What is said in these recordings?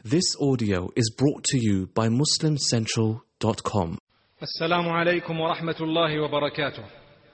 This audio is brought to you by MuslimCentral.com. السلام عليكم ورحمة الله وبركاته.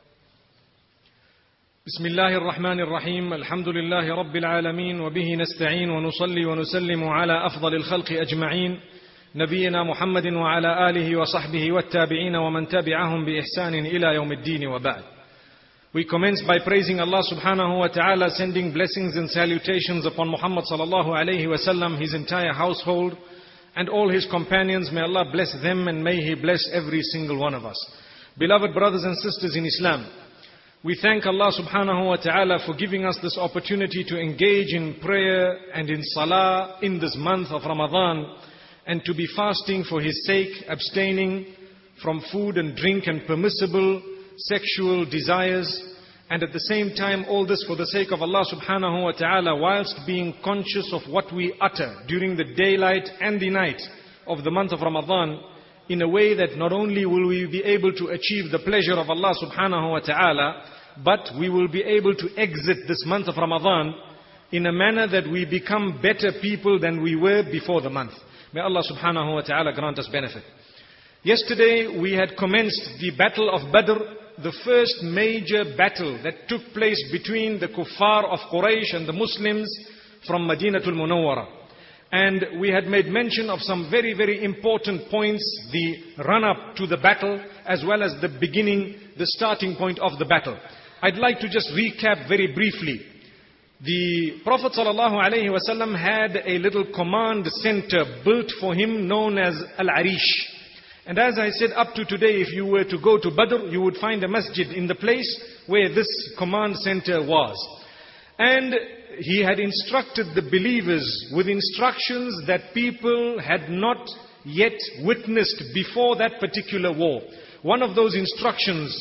بسم الله الرحمن الرحيم. الحمد لله رب العالمين وبه نستعين ونصلي ونسلم على أفضل الخلق أجمعين نبينا محمد وعلى آله وصحبه والتابعين ومن تبعهم بإحسان إلى يوم الدين وبعد. We commence by praising Allah subhanahu wa ta'ala, sending blessings and salutations upon Muhammad sallallahu alayhi wa sallam, his entire household and all his companions. May Allah bless them and may He bless every single one of us. Beloved brothers and sisters in Islam, we thank Allah subhanahu wa ta'ala for giving us this opportunity to engage in prayer and in salah in this month of Ramadan, and to be fasting for His sake, abstaining from food and drink and permissible sexual desires, and at the same time all this for the sake of Allah subhanahu wa ta'ala, whilst being conscious of what we utter during the daylight and the night of the month of Ramadan, in a way that not only will we be able to achieve the pleasure of Allah subhanahu wa ta'ala, but we will be able to exit this month of Ramadan in a manner that we become better people than we were before the month. May Allah subhanahu wa ta'ala grant us benefit. Yesterday we had commenced the battle of Badr, the first major battle that took place between the kuffar of Quraysh and the Muslims from Madinatul Munawwara. And we had made mention of some very, very important points, the run-up to the battle, as well as the beginning, the starting point of the battle. I'd like to just recap very briefly. The Prophet ﷺ had a little command center built for him known as Al-Arish. And as I said, up to today, if you were to go to Badr, you would find a masjid in the place where this command center was. And he had instructed the believers with instructions that people had not yet witnessed before that particular war. One of those instructions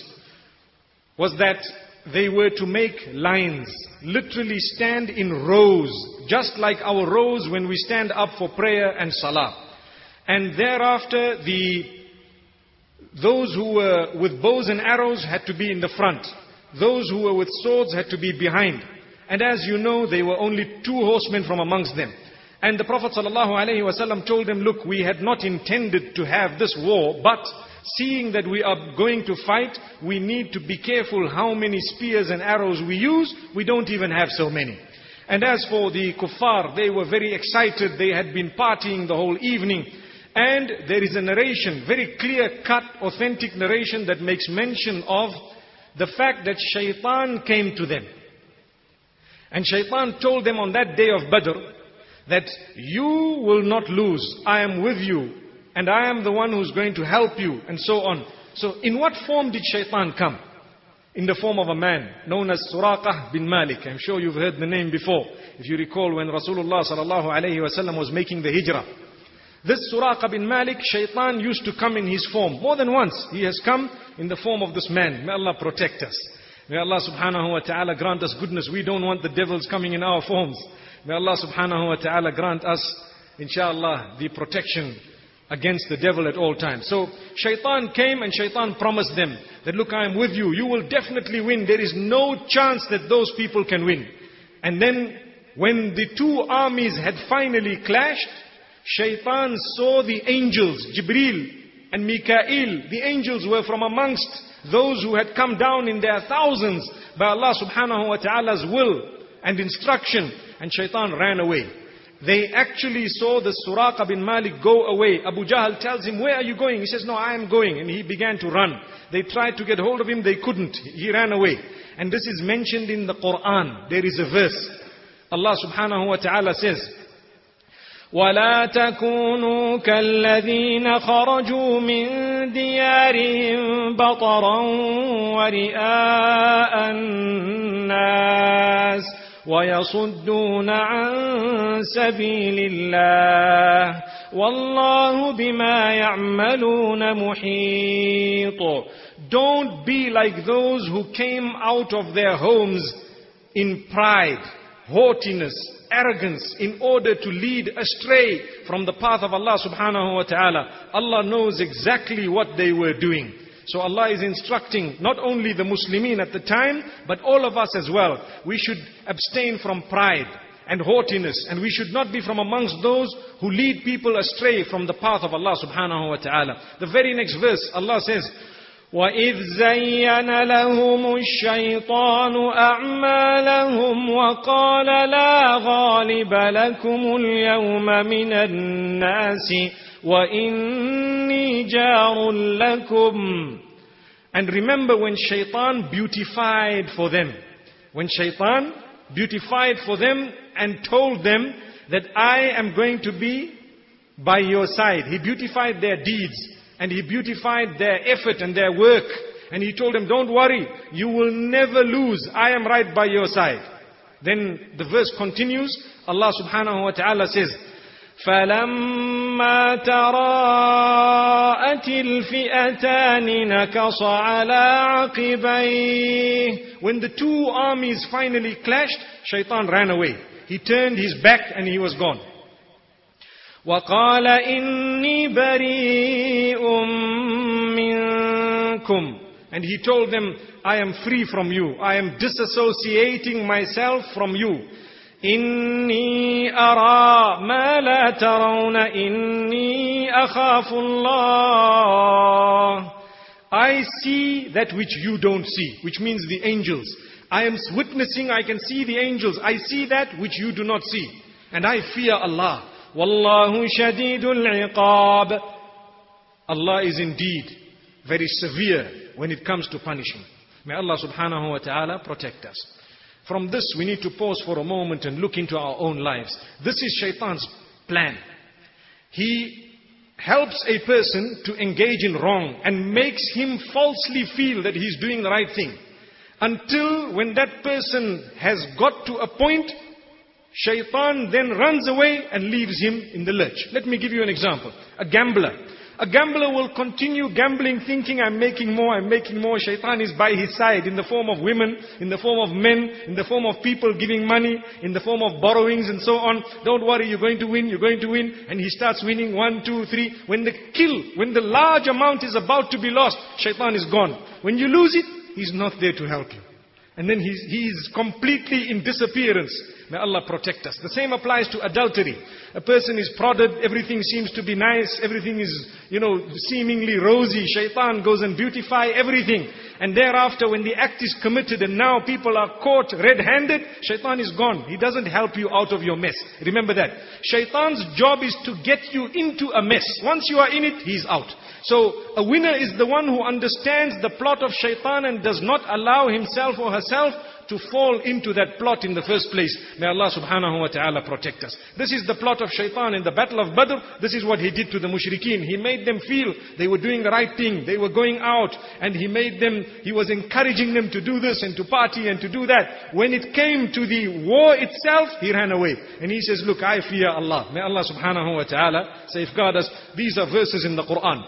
was that they were to make lines, literally stand in rows, just like our rows when we stand up for prayer and salah. And thereafter, those who were with bows and arrows had to be in the front. Those who were with swords had to be behind. And as you know, there were only 2 horsemen from amongst them. And the Prophet ﷺ told them, look, we had not intended to have this war, but seeing that we are going to fight, we need to be careful how many spears and arrows we use. We don't even have so many. And as for the kuffar, they were very excited. They had been partying the whole evening. And there is a narration, very clear-cut, authentic narration that makes mention of the fact that shaitan came to them. And shaitan told them on that day of Badr that you will not lose. I am with you and I am the one who's going to help you, and so on. So in what form did shaitan come? In the form of a man known as Suraqah bin Malik. I'm sure you've heard the name before. If you recall when Rasulullah sallallahu alayhi wa sallam was making the hijrah. This Suraqah bin Malik, shaitan used to come in his form. More than once he has come in the form of this man. May Allah protect us. May Allah subhanahu wa ta'ala grant us goodness. We don't want the devils coming in our forms. May Allah subhanahu wa ta'ala grant us, inshallah, the protection against the devil at all times. So shaitan came and shaitan promised them that, look, I am with you. You will definitely win. There is no chance that those people can win. And then when the 2 armies had finally clashed, shaitan saw the angels, Jibreel and Mikael. The angels were from amongst those who had come down in their thousands by Allah subhanahu wa ta'ala's will and instruction. And shaitan ran away. They actually saw the Suraqah bin Malik go away. Abu Jahl tells him, where are you going? He says, no, I am going. And he began to run. They tried to get hold of him. They couldn't. He ran away. And this is mentioned in the Quran. There is a verse. Allah subhanahu wa ta'ala says, وَلَا تَكُونُوا كَالَّذِينَ خَرَجُوا مِنْ دِيَارِهِمْ بَطَرًا وَرِئَاءَ النَّاسِ وَيَصُدُّونَ عَنْ سَبِيلِ اللَّهِ وَاللَّهُ بِمَا يَعْمَلُونَ مُحِيطٌ. Don't be like those who came out of their homes in pride, haughtiness, arrogance, in order to lead astray from the path of Allah subhanahu wa ta'ala. Allah knows exactly what they were doing. So Allah is instructing not only the Muslimin at the time, but all of us as well. We should abstain from pride and haughtiness. And we should not be from amongst those who lead people astray from the path of Allah subhanahu wa ta'ala. The very next verse, Allah says, وَإِذْ زَيَّنَ لَهُمُ الشَّيْطَانُ أَعْمَالَهُمْ وَقَالَ لَا غَالِبَ لَكُمُ الْيَوْمَ مِنَ النَّاسِ وَإِنِّي جَارٌ لَكُمْ. And remember when shaitan beautified for them. When shaitan beautified for them and told them that I am going to be by your side. He beautified their deeds. And he beautified their effort and their work. And he told them, don't worry, you will never lose. I am right by your side. Then the verse continues. Allah subhanahu wa ta'ala says, فَلَمَّا تَرَاءَتِ الْفِئَتَانِ نَكَصَ عَلَىٰ عَقِبَيْهِ. When the two armies finally clashed, shaitan ran away. He turned his back and he was gone. وَقَالَ إِنِّي بَرِيءٌ مِّنكُمْ. And he told them, I am free from you. I am disassociating myself from you. إِنِّي أَرَى مَا لَا تَرَوْنَ إِنِّي أَخَافُ اللَّهِ. I see that which you don't see, which means the angels. I am witnessing, I can see the angels. I see that which you do not see. And I fear Allah. Wallahu shadidul iqab. Allah is indeed very severe when it comes to punishing. May Allah subhanahu wa ta'ala protect us. From this we need to pause for a moment and look into our own lives. This is shaitan's plan. He helps a person to engage in wrong and makes him falsely feel that he's doing the right thing. Until when that person has got to a point, shaitan then runs away and leaves him in the lurch. Let me give you an example. A gambler. A gambler will continue gambling thinking, I'm making more, I'm making more. Shaitan is by his side in the form of women, in the form of men, in the form of people giving money, in the form of borrowings and so on. Don't worry, you're going to win, you're going to win. And he starts winning 1, 2, 3. When the large amount is about to be lost, shaitan is gone. When you lose it, he's not there to help you. And then he is completely in disappearance. May Allah protect us. The same applies to adultery. A person is prodded, everything seems to be nice, everything is, seemingly rosy. Shaitan goes and beautify everything. And thereafter when the act is committed and now people are caught red-handed, shaitan is gone. He doesn't help you out of your mess. Remember that. Shaitan's job is to get you into a mess. Once you are in it, he's out. So a winner is the one who understands the plot of shaitan and does not allow himself or herself to fall into that plot in the first place. May Allah subhanahu wa ta'ala protect us. This is the plot of shaitan in the battle of Badr. This is what he did to the mushrikeen. He made them feel they were doing the right thing. They were going out and he was encouraging them to do this and to party and to do that. When it came to the war itself, he ran away. And he says, look, I fear Allah. May Allah subhanahu wa ta'ala safeguard us. These are verses in the Quran.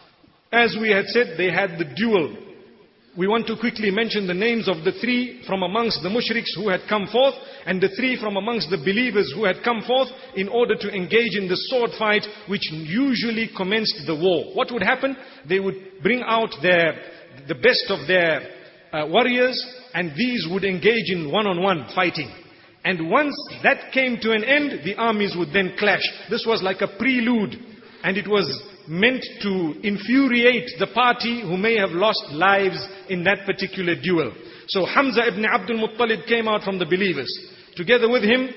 As we had said, they had the duel. We want to quickly mention the names of the 3 from amongst the mushriks who had come forth and the 3 from amongst the believers who had come forth in order to engage in the sword fight which usually commenced the war. What would happen? They would bring out the best of their warriors and these would engage in one-on-one fighting. And once that came to an end, the armies would then clash. This was like a prelude and it was meant to infuriate the party who may have lost lives in that particular duel. So Hamza ibn Abdul Muttalib came out from the believers. Together with him,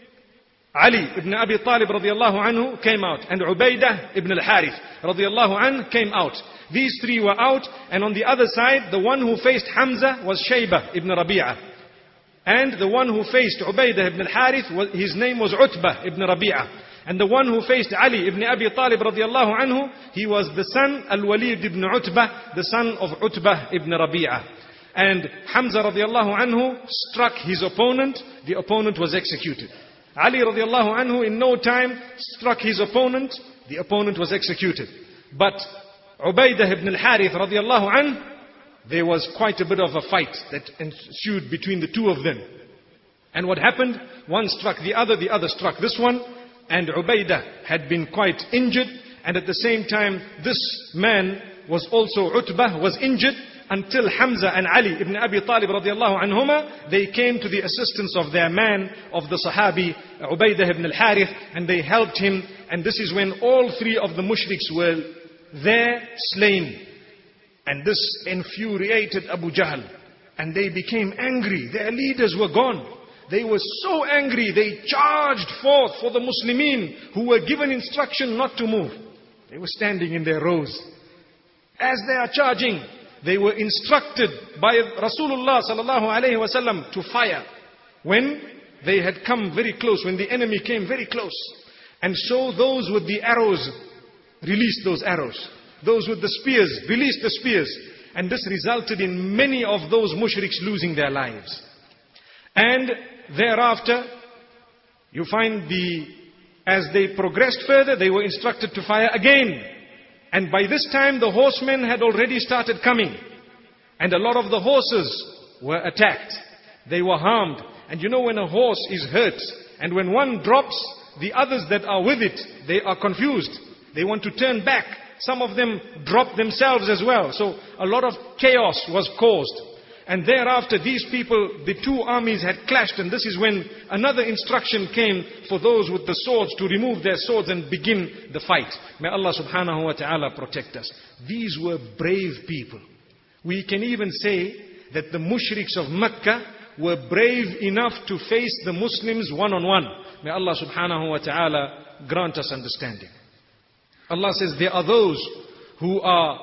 Ali ibn Abi Talib radiallahu anhu came out. And Ubaidah ibn al-Harith radiallahu anhu came out. These 3 were out. And on the other side, the one who faced Hamza was Shaybah ibn Rabi'ah. And the one who faced Ubaidah ibn al-Harith, his name was Utbah ibn Rabi'ah. And the one who faced Ali ibn Abi Talib radiallahu anhu, he was the son Al-Walid ibn Utbah, the son of Utbah ibn Rabi'ah. And Hamza radiallahu anhu struck his opponent, the opponent was executed. Ali radiallahu anhu in no time struck his opponent, the opponent was executed. But Ubaidah ibn al-Harith radiallahu anhu, there was quite a bit of a fight that ensued between the 2 of them. And what happened? One struck the other struck this one. And Ubaidah had been quite injured. And at the same time, this man was also Utbah, was injured. until Hamza and Ali ibn Abi Talib radiallahu anhuma, they came to the assistance of their man, of the Sahabi, Ubaidah ibn al-Harith, and they helped him. And this is when all three of the mushriks were there slain. And this infuriated Abu Jahl. And they became angry. Their leaders were gone. They were so angry, they charged forth for the Muslimin who were given instruction not to move. They were standing in their rows. As they are charging, they were instructed by Rasulullah sallallahu alaihi wasallam to fire. When they had come very close, when the enemy came very close. And so those with the arrows released those arrows. Those with the spears released the spears. And this resulted in many of those mushriks losing their lives. And thereafter, you find as they progressed further, they were instructed to fire again. And by this time, the horsemen had already started coming. And a lot of the horses were attacked. They were harmed. And you know, when a horse is hurt, and when one drops, the others that are with it, they are confused. They want to turn back. Some of them drop themselves as well. So a lot of chaos was caused. And thereafter, these people, the two armies had clashed, and this is when another instruction came for those with the swords to remove their swords and begin the fight. May Allah subhanahu wa ta'ala protect us. These were brave people. We can even say that the mushriks of Mecca were brave enough to face the Muslims one-on-one. May Allah subhanahu wa ta'ala grant us understanding. Allah says there are those who are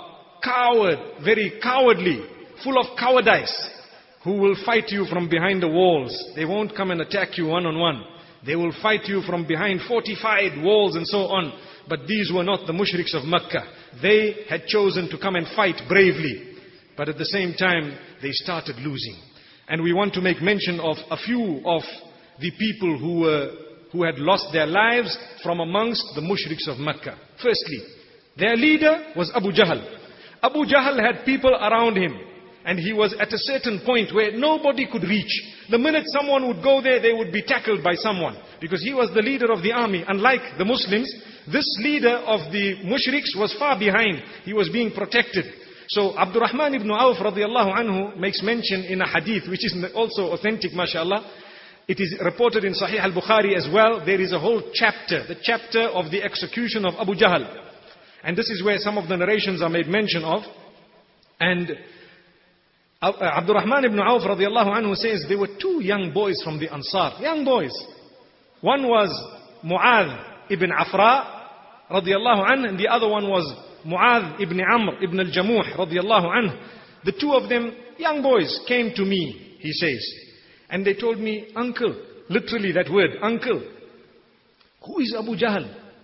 very cowardly, full of cowardice, who will fight you from behind the walls. They won't come and attack you one-on-one. They will fight you from behind fortified walls and so on. But these were not the mushriks of Mecca. They had chosen to come and fight bravely. But at the same time, they started losing. And we want to make mention of a few of the people who had lost their lives from amongst the mushriks of Mecca. Firstly, their leader was Abu Jahl. Abu Jahl had people around him. And he was at a certain point where nobody could reach. The minute someone would go there, they would be tackled by someone. Because he was the leader of the army. Unlike the Muslims, this leader of the mushriks was far behind. He was being protected. So Abdurrahman ibn Auf radiallahu anhu makes mention in a hadith, which is also authentic, mashallah. It is reported in Sahih al-Bukhari as well. There is a whole chapter, the chapter of the execution of Abu Jahl. And this is where some of the narrations are made mention of. And Abdurrahman ibn Auf radiallahu anhu says there were two young boys from the Ansar. Young boys. One was Mu'adh ibn Afra radiallahu anhu, and the other one was Mu'adh ibn Amr ibn al-Jamuh radiallahu anhu. The two of them, young boys, came to me, he says. And they told me, uncle, literally that word, uncle, who is Abu Jahl?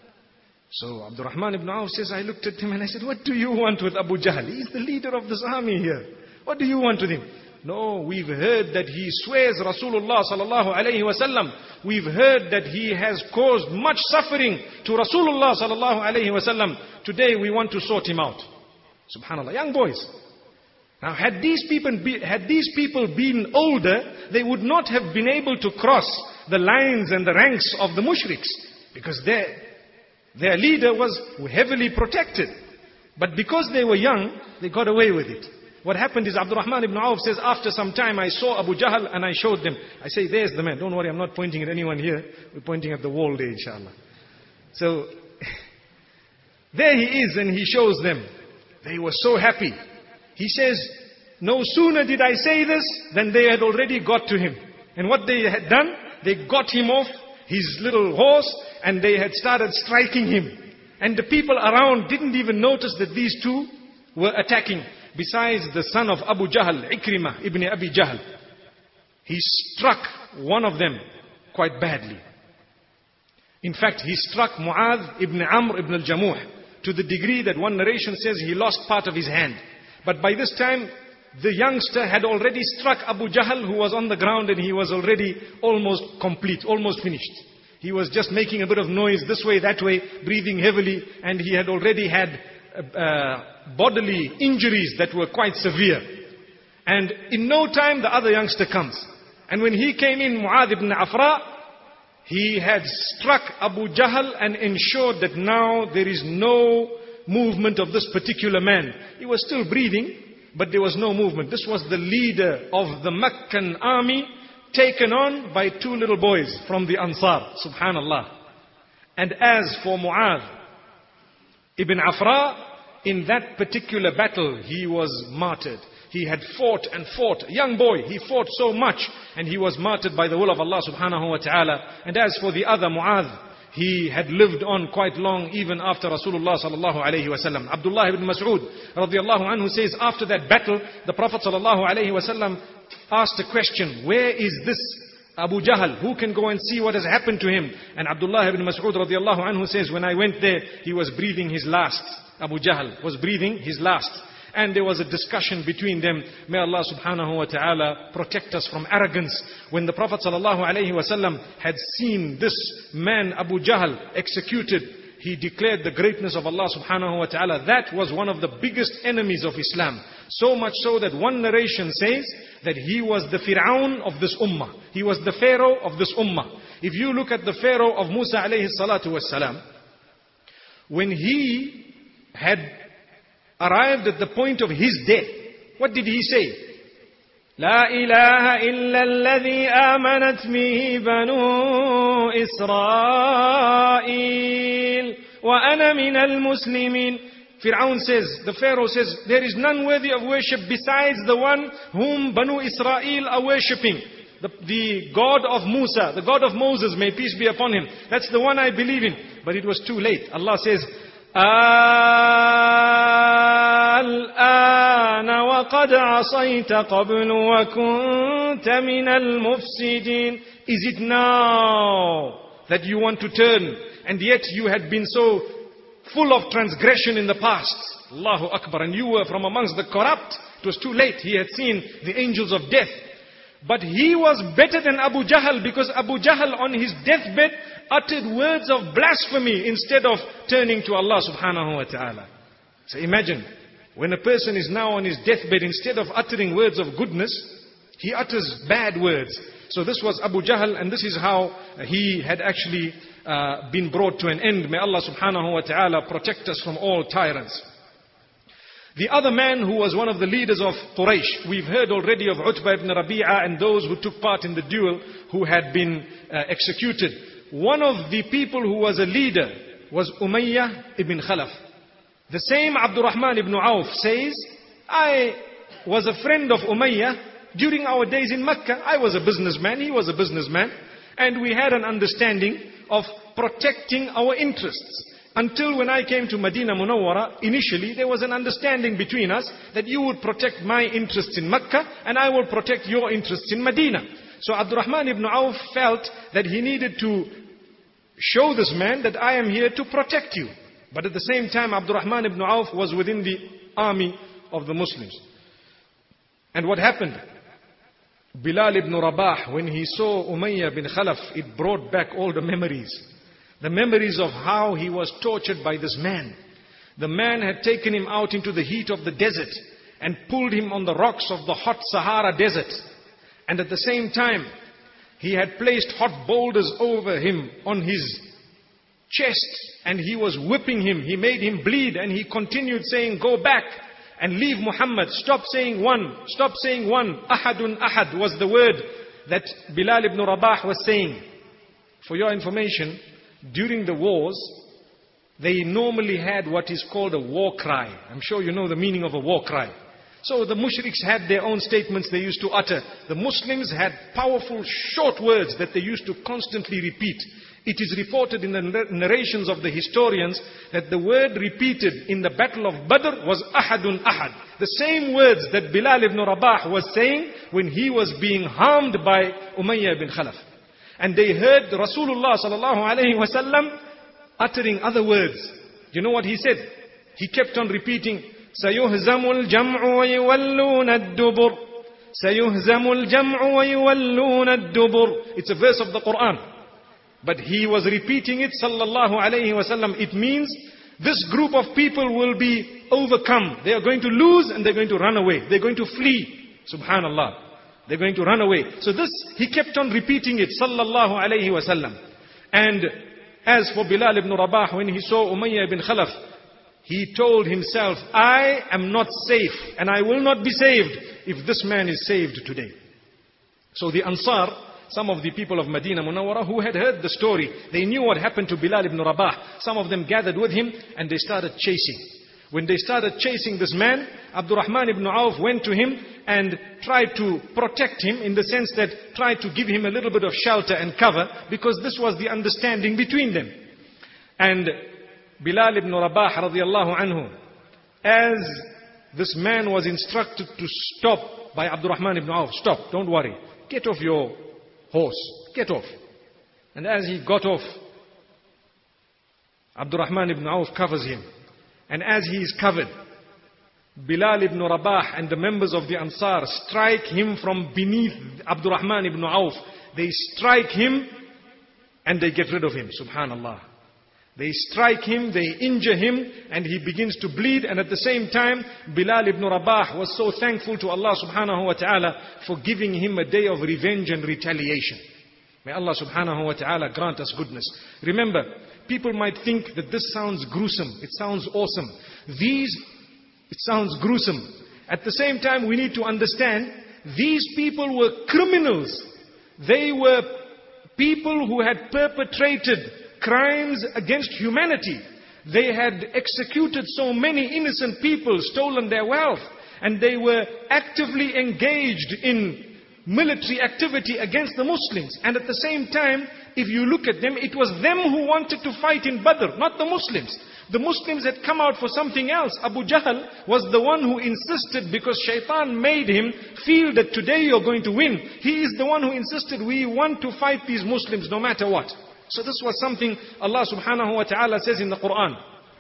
So Abdurrahman ibn Auf says, I looked at him and I said, what do you want with Abu Jahl? He's the leader of this army here. What do you want with him? No, we've heard that he swears Rasulullah sallallahu alayhi wasallam. We've heard that he has caused much suffering to Rasulullah sallallahu alayhi wasallam. Today we want to sort him out. Subhanallah, young boys. Now had these people been older, they would not have been able to cross the lines and the ranks of the mushriks. Because their leader was heavily protected. But because they were young, they got away with it. What happened is Abdurrahman ibn Auf says, after some time I saw Abu Jahl and I showed them. I say, there's the man. Don't worry, I'm not pointing at anyone here. We're pointing at the wall there, inshallah. So, there he is and he shows them. They were so happy. He says, no sooner did I say this than they had already got to him. And what they had done, they got him off his little horse and they had started striking him. And the people around didn't even notice that these two were attacking. Besides the son of Abu Jahl, Ikrimah ibn Abi Jahl. He struck one of them quite badly. In fact, he struck Mu'adh ibn Amr ibn al-Jamuh to the degree that one narration says he lost part of his hand. But by this time, the youngster had already struck Abu Jahl, who was on the ground, and he was already almost complete, almost finished. He was just making a bit of noise this way, that way, breathing heavily, and he had already had bodily injuries that were quite severe. And in no time the other youngster comes. And when he came in, Mu'adh ibn Afra, he had struck Abu Jahl and ensured that now there is no movement of this particular man. He was still breathing, but there was no movement. This was the leader of the Meccan army, taken on by two little boys from the Ansar. Subhanallah. And as for Mu'adh ibn Afra, in that particular battle, he was martyred. He had fought and fought. A young boy, he fought so much, and he was martyred by the will of Allah subhanahu wa ta'ala. And as for the other Mu'adh, he had lived on quite long, even after Rasulullah sallallahu alayhi wa sallam. Abdullah ibn Mas'ud radiallahu anhu says, after that battle, the Prophet sallallahu alayhi wa sallam asked a question, where is this Abu Jahl? Who can go and see what has happened to him? And Abdullah ibn Mas'ud radiallahu anhu says, when I went there, he was breathing his last. Abu Jahl was breathing his last. And there was a discussion between them. May Allah subhanahu wa ta'ala protect us from arrogance. When the Prophet sallallahu alayhi wa sallam had seen this man Abu Jahl executed, he declared the greatness of Allah subhanahu wa ta'ala. That was one of the biggest enemies of Islam. So much so that one narration says that he was the Fir'aun of this ummah. He was the Pharaoh of this ummah. If you look at the Pharaoh of Musa alayhi salatu was salam, when he had arrived at the point of his death, what did he say? لا إله إلا الذي آمنت به بنو إسرائيل وأنا من المسلمين. Fir'aun says, the Pharaoh says, there is none worthy of worship besides the one whom Banu Israel are worshipping. The God of Musa, the God of Moses, may peace be upon him. That's the one I believe in. But it was too late. Allah says, الآن وقد عصيت قبل وكنت من المفسدين. Is it now that you want to turn, and yet you had been so full of transgression in the past? Allahu Akbar. And you were from amongst the corrupt. It was too late. He had seen the angels of death. But he was better than Abu Jahl, because Abu Jahl on his deathbed uttered words of blasphemy instead of turning to Allah subhanahu wa ta'ala. So imagine, when a person is now on his deathbed, instead of uttering words of goodness, he utters bad words. So this was Abu Jahl, and this is how he had actually been brought to an end. May Allah subhanahu wa ta'ala protect us from all tyrants. The other man who was one of the leaders of Quraysh, we've heard already of Utbah ibn Rabi'ah and those who took part in the duel who had been executed. One of the people who was a leader was Umayyah ibn Khalaf. The same Abdurrahman ibn Auf says, I was a friend of Umayyah during our days in Mecca. I was a businessman, he was a businessman, and we had an understanding of protecting our interests. Until when I came to Medina Munawwara, initially there was an understanding between us that you would protect my interests in Mecca and I will protect your interests in Medina. So Abdurrahman ibn Auf felt that he needed to show this man that I am here to protect you. But at the same time, Abdurrahman ibn Auf was within the army of the Muslims. And what happened? Bilal ibn Rabah, when he saw Umayyah bin Khalaf, it brought back all the memories. The memories of how he was tortured by this man. The man had taken him out into the heat of the desert and pulled him on the rocks of the hot Sahara desert. And at the same time, he had placed hot boulders over him on his chest, and he was whipping him. He made him bleed, and he continued saying, go back and leave Muhammad. Stop saying one. Stop saying one. Ahadun ahad was the word that Bilal ibn Rabah was saying. For your information, during the wars, they normally had what is called a war cry. I'm sure you know the meaning of a war cry. So the mushriks had their own statements they used to utter. The Muslims had powerful short words that they used to constantly repeat. It is reported in the narrations of the historians that the word repeated in the battle of Badr was Ahadun Ahad. The same words that Bilal ibn Rabah was saying when he was being harmed by Umayyah ibn Khalaf. And they heard Rasulullah sallallahu alayhi wa sallam uttering other words. You know what he said? He kept on repeating, سَيُهْزَمُ الْجَمْعُ وَيُوَلُّونَ الدُّبُرِ سَيُهْزَمُ الْجَمْعُ وَيُوَلُّونَ الدُّبُرِ. It's a verse of the Quran. But he was repeating it, sallallahu alayhi wa sallam. It means this group of people will be overcome. They are going to lose and they're going to run away. They're going to flee. Subhanallah. They're going to run away. So this, he kept on repeating it, sallallahu alayhi wa sallam. And as for Bilal ibn Rabah, when he saw Umayyah ibn Khalaf he told himself, I am not safe and I will not be saved if this man is saved today. So the Ansar, some of the people of Medina Munawwara who had heard the story, they knew what happened to Bilal ibn Rabah. Some of them gathered with him and they started chasing. When they started chasing this man, Abdurrahman ibn Auf went to him and tried to protect him, in the sense that tried to give him a little bit of shelter and cover, because this was the understanding between them. And Bilal ibn Rabah radiallahu anhu, as this man was instructed to stop by Abdurrahman ibn Auf, stop, don't worry, get off your horse, get off. And as he got off, Abdurrahman ibn Auf covers him. And as he is covered, Bilal ibn Rabah and the members of the Ansar strike him from beneath Abdurrahman ibn Auf. They strike him and they get rid of him. Subhanallah. They strike him, they injure him, and he begins to bleed. And at the same time, Bilal ibn Rabah was so thankful to Allah subhanahu wa ta'ala for giving him a day of revenge and retaliation. May Allah subhanahu wa ta'ala grant us goodness. Remember, people might think that this sounds gruesome, it sounds awesome. It sounds gruesome. At the same time, we need to understand, these people were criminals. They were people who had perpetrated crimes against humanity. They had executed so many innocent people, stolen their wealth, and they were actively engaged in military activity against the Muslims. And at the same time, if you look at them, it was them who wanted to fight in Badr, not the Muslims. The Muslims had come out for something else. Abu Jahl was the one who insisted, because Shaitan made him feel that today you're going to win. He is the one who insisted, we want to fight these Muslims no matter what. So this was something Allah subhanahu wa ta'ala says in the Quran.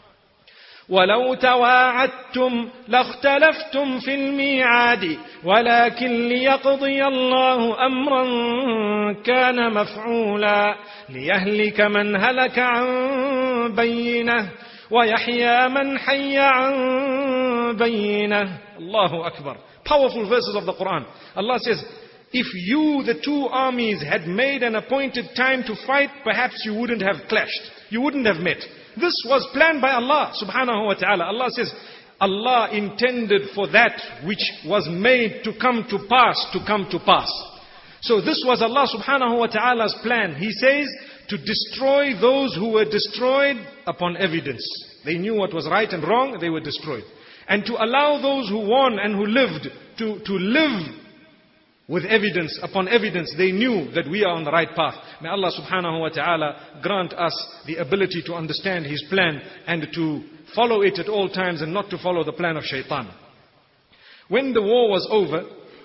وَلَوْ تَوَاعَدْتُمْ لَاخْتَلَفْتُمْ فِي الْمِيعَادِ وَلَكِنْ لِيَقْضِيَ اللَّهُ أَمْرًا كَانَ مَفْعُولًا لِيَهْلِكَ مَنْ هَلَكَ عَنْ بَيِّنَةٍ وَيَحْيَى مَنْ حَيَّ عَنْ بَيِّنَةٍ. Allahu Akbar. Powerful verses of the Quran. Allah says, if you, the two armies, had made an appointed time to fight, perhaps you wouldn't have clashed. You wouldn't have met. This was planned by Allah subhanahu wa ta'ala. Allah says, Allah intended for that which was made to come to pass. So this was Allah subhanahu wa ta'ala's plan. He says, to destroy those who were destroyed upon evidence. They knew what was right and wrong, they were destroyed. And to allow those who won and who lived to live with evidence upon evidence. They knew that we are on the right path. May Allah subhanahu wa ta'ala grant us the ability to understand His plan and to follow it at all times and not to follow the plan of shaitan. When the war was over,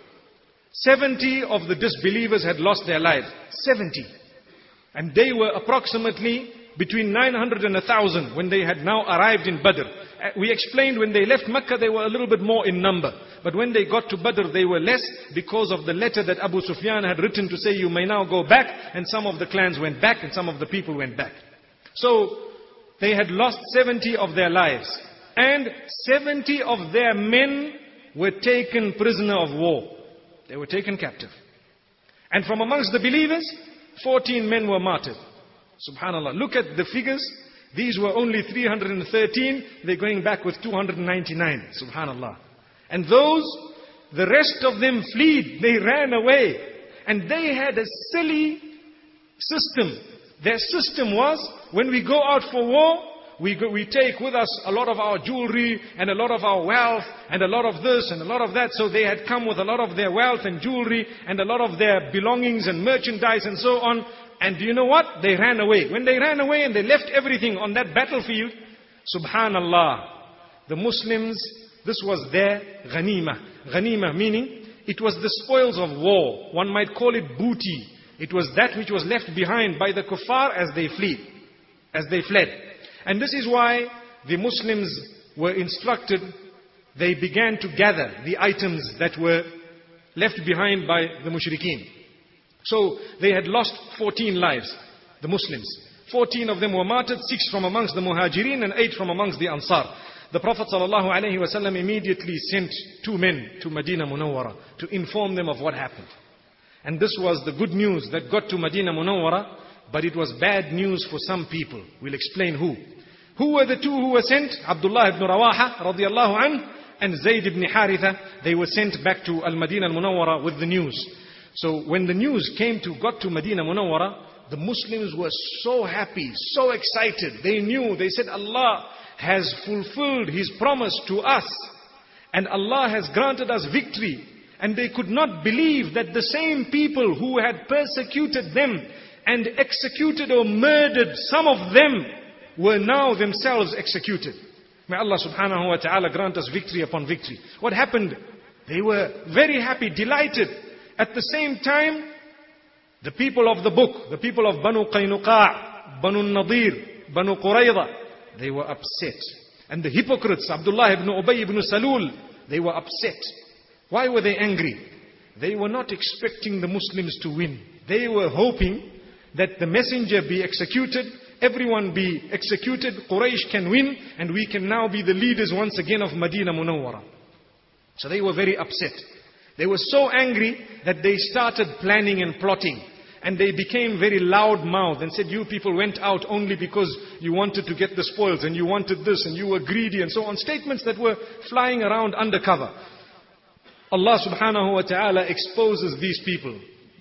70 of the disbelievers had lost their lives. 70. And they were approximately between 900 and 1,000 when they had now arrived in Badr. We explained when they left Mecca they were a little bit more in number. But when they got to Badr they were less because of the letter that Abu Sufyan had written to say you may now go back, and some of the clans went back and some of the people went back. So they had lost 70 of their lives, and 70 of their men were taken prisoner of war. They were taken captive. And from amongst the believers, 14 men were martyred. Subhanallah. Look at the figures. These were only 313. They're going back with 299. Subhanallah. And those, the rest of them fled. They ran away. And they had a silly system. Their system was, when we go out for war, we take with us a lot of our jewelry and a lot of our wealth and a lot of this and a lot of that. So they had come with a lot of their wealth and jewelry and a lot of their belongings and merchandise and so on. And do you know what? They ran away. When they ran away and they left everything on that battlefield, subhanallah, the Muslims, this was their ghanimah. Ghanimah meaning, it was the spoils of war. One might call it booty. It was that which was left behind by the kuffar as they fled. And this is why the Muslims were instructed, they began to gather the items that were left behind by the mushrikeen. So they had lost 14 lives, the Muslims. 14 of them were martyred, 6 from amongst the Muhajirin and 8 from amongst the Ansar. The Prophet ﷺ immediately sent 2 men to Medina Munawwara to inform them of what happened. And this was the good news that got to Medina Munawwara, but it was bad news for some people. We'll explain who. Who were the two who were sent? Abdullah ibn Rawaha radiallahu anhu and Zayd ibn Haritha. They were sent back to Al-Madinah Al-Munawwara with the news. So when the news got to Madinah Munawwara, the Muslims were so happy, so excited. They knew, they said, Allah has fulfilled His promise to us. And Allah has granted us victory. And they could not believe that the same people who had persecuted them and executed or murdered some of them were now themselves executed. May Allah subhanahu wa ta'ala grant us victory upon victory. What happened? They were very happy, delighted. At the same time, the people of the book, the people of Banu Qaynuqa', Banu Nadir, Banu Qurayza, they were upset. And the hypocrites, Abdullah ibn Ubay ibn Salul, they were upset. Why were they angry? They were not expecting the Muslims to win. They were hoping that the messenger be executed, everyone be executed, Quraysh can win, and we can now be the leaders once again of Madinah Munawwara. So they were very upset. They were so angry that they started planning and plotting. And they became very loud-mouthed and said, you people went out only because you wanted to get the spoils and you wanted this and you were greedy and so on. Statements that were flying around undercover. Allah subhanahu wa ta'ala exposes these people.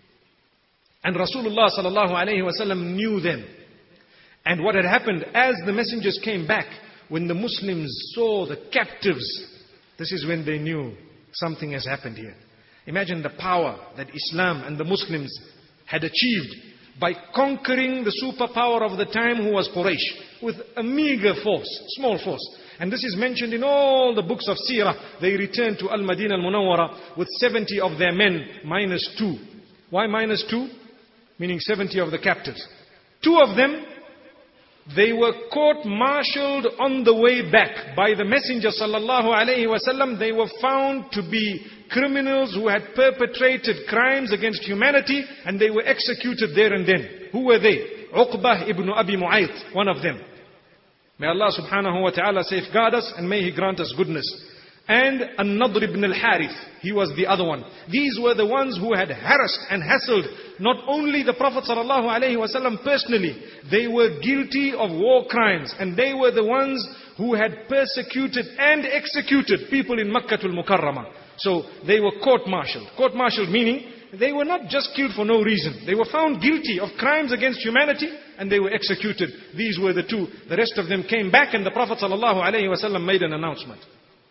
And Rasulullah sallallahu alayhi wa sallam knew them. And what had happened, as the messengers came back, when the Muslims saw the captives, this is when they knew something has happened here. Imagine the power that Islam and the Muslims had achieved by conquering the superpower of the time, who was Quraysh, with a meager force, small force. And this is mentioned in all the books of Seerah. They returned to Al-Madinah Al-Munawwara with 70 of their men, minus 2. Why minus 2? Meaning 70 of the captives. 2 of them, they were court-martialed on the way back by the Messenger sallallahu alaihi wasallam. They were found to be criminals who had perpetrated crimes against humanity, and they were executed there and then. Who were they? Uqbah ibn Abi Mu'ayt, one of them. May Allah subhanahu wa ta'ala safeguard us, and may He grant us goodness. And An-Nadr ibn al-Harith, he was the other one. These were the ones who had harassed and hassled not only the Prophet sallallahu alaihi wasallam personally, they were guilty of war crimes, and they were the ones who had persecuted and executed people in Makkah al-Mukarramah. So they were court-martialed. Court-martialed meaning they were not just killed for no reason. They were found guilty of crimes against humanity and they were executed. These were the 2. The rest of them came back, and the Prophet ﷺ made an announcement.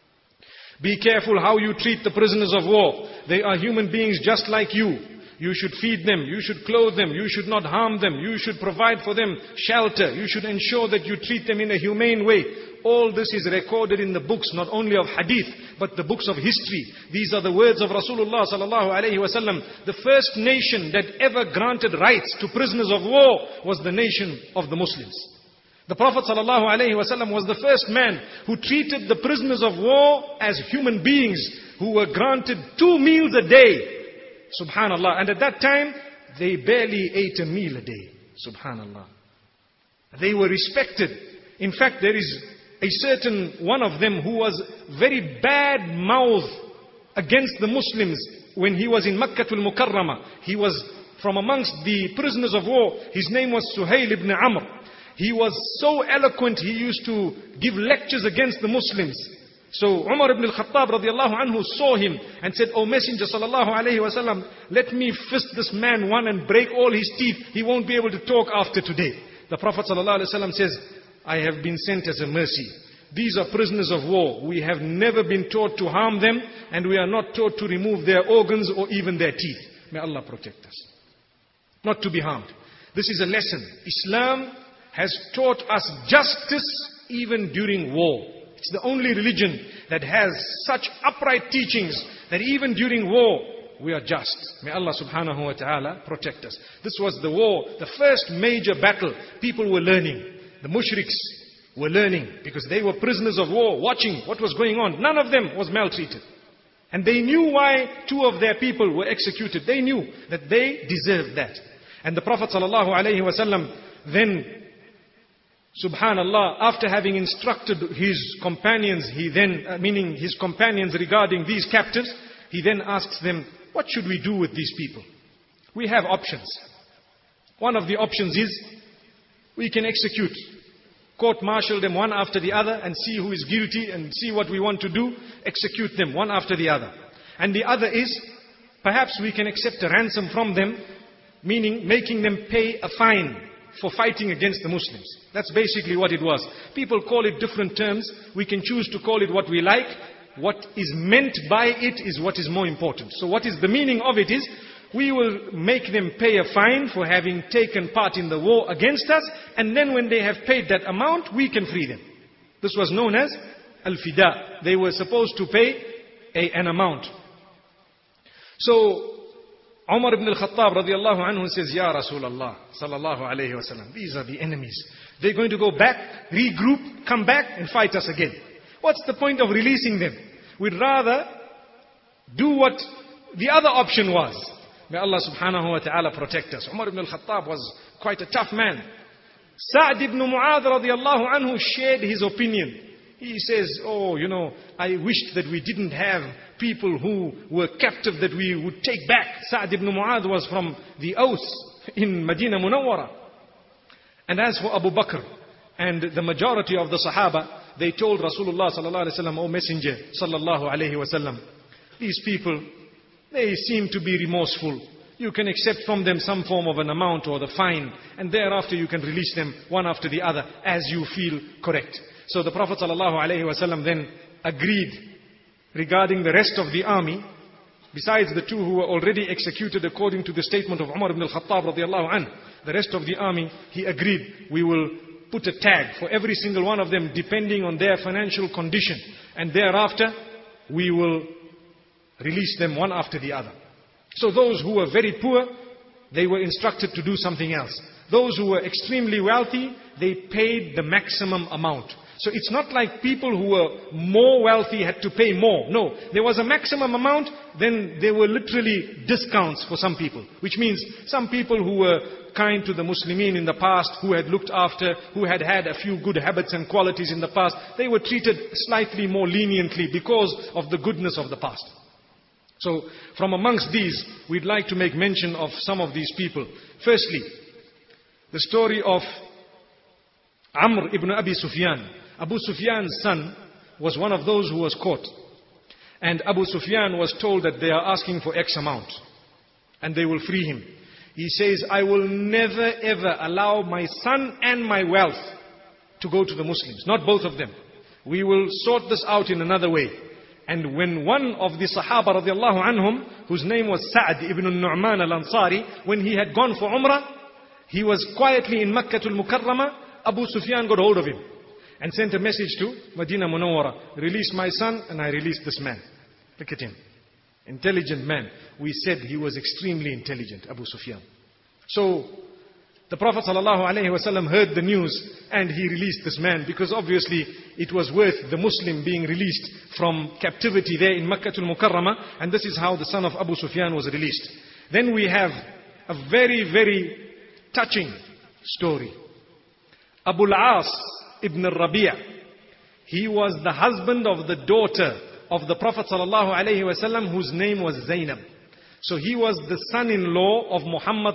Be careful how you treat the prisoners of war. They are human beings just like you. You should feed them, you should clothe them, you should not harm them, you should provide for them shelter, you should ensure that you treat them in a humane way. All this is recorded in the books, not only of hadith, but the books of history. These are the words of Rasulullah sallallahu alaihi wasallam. The first nation that ever granted rights to prisoners of war was the nation of the Muslims. The Prophet sallallahu alaihi wasallam was the first man who treated the prisoners of war as human beings who were granted 2 meals a day. Subhanallah. And at that time, they barely ate a meal a day. Subhanallah. They were respected. In fact, there is a certain one of them who was very bad mouthed against the Muslims when he was in Makkah al-Mukarramah. He was from amongst the prisoners of war. His name was Suhail ibn Amr. He was so eloquent, he used to give lectures against the Muslims. So Umar ibn al-Khattab radiallahu anhu saw him and said, O Messenger sallallahu alayhi wa sallam, let me fist this man one and break all his teeth. He won't be able to talk after today. The Prophet sallallahu alayhi wa sallam says, I have been sent as a mercy. These are prisoners of war. We have never been taught to harm them, and we are not taught to remove their organs or even their teeth. May Allah protect us. Not to be harmed. This is a lesson. Islam has taught us justice even during war. It's the only religion that has such upright teachings that even during war, we are just. May Allah subhanahu wa ta'ala protect us. This was the war, the first major battle. People were learning. The mushriks were learning because they were prisoners of war, watching what was going on. None of them was maltreated. And they knew why 2 of their people were executed. They knew that they deserved that. And the Prophet sallallahu alaihi wasallam then, subhanallah, after having instructed his companions, meaning his companions regarding these captives, he then asks them, what should we do with these people? We have options. One of the options is, we can execute court-martial them one after the other and see who is guilty and see what we want to do, execute them one after the other. And the other is, perhaps we can accept a ransom from them, meaning making them pay a fine for fighting against the Muslims. That's basically what it was. People call it different terms. We can choose to call it what we like. What is meant by it is what is more important. So what is the meaning of it is, we will make them pay a fine for having taken part in the war against us, and then when they have paid that amount, we can free them. This was known as al-fida. They were supposed to pay an amount. So Umar ibn al-Khattab radiallahu anhu says, Ya Rasulullah sallallahu alayhi wa sallam, these are the enemies. They're going to go back, regroup, come back and fight us again. What's the point of releasing them? We'd rather do what the other option was. May Allah subhanahu wa ta'ala protect us. Umar ibn al-Khattab was quite a tough man. Sa'd ibn Mu'adh radiallahu anhu shared his opinion. He says, I wished that we didn't have people who were captive that we would take back. Sa'd ibn Mu'adh was from the Aus in Medina Munawwara. And as for Abu Bakr and the majority of the Sahaba, they told Rasulullah sallallahu alaihi wasallam, O Messenger sallallahu alaihi wasallam, these people, they seem to be remorseful. You can accept from them some form of an amount or the fine, and thereafter you can release them one after the other as you feel correct. So the Prophet ﷺ then agreed regarding the rest of the army, besides the two who were already executed according to the statement of Umar ibn al-Khattab radiallahu anhu. The rest of the army, he agreed, we will put a tag for every single one of them depending on their financial condition. And thereafter, we will release them one after the other. So those who were very poor, they were instructed to do something else. Those who were extremely wealthy, they paid the maximum amount. So it's not like people who were more wealthy had to pay more. No, there was a maximum amount, then there were literally discounts for some people. Which means some people who were kind to the Muslimin in the past, who had looked after, who had had a few good habits and qualities in the past, they were treated slightly more leniently because of the goodness of the past. So from amongst these, we'd like to make mention of some of these people. Firstly, the story of Amr ibn Abi Sufyan. Abu Sufyan's son was one of those who was caught. And Abu Sufyan was told that they are asking for X amount. And they will free him. He says, I will never ever allow my son and my wealth to go to the Muslims. Not both of them. We will sort this out in another way. And when one of the Sahaba radiallahu anhum, whose name was Sa'd ibn al-Nu'man al-Ansari, when he had gone for Umrah, he was quietly in Makkah al-Mukarramah. Abu Sufyan got hold of him and sent a message to Medina Munawwara. Release my son and I release this man. Look at him. Intelligent man. We said he was extremely intelligent, Abu Sufyan. So the Prophet ﷺ heard the news and he released this man, because obviously it was worth the Muslim being released from captivity there in Makkah al-Mukarramah, and this is how the son of Abu Sufyan was released. Then we have a very, very touching story. Abu al-As ibn al-Rabi', he was the husband of the daughter of the Prophet ﷺ, whose name was Zainab. So he was the son-in-law of Muhammad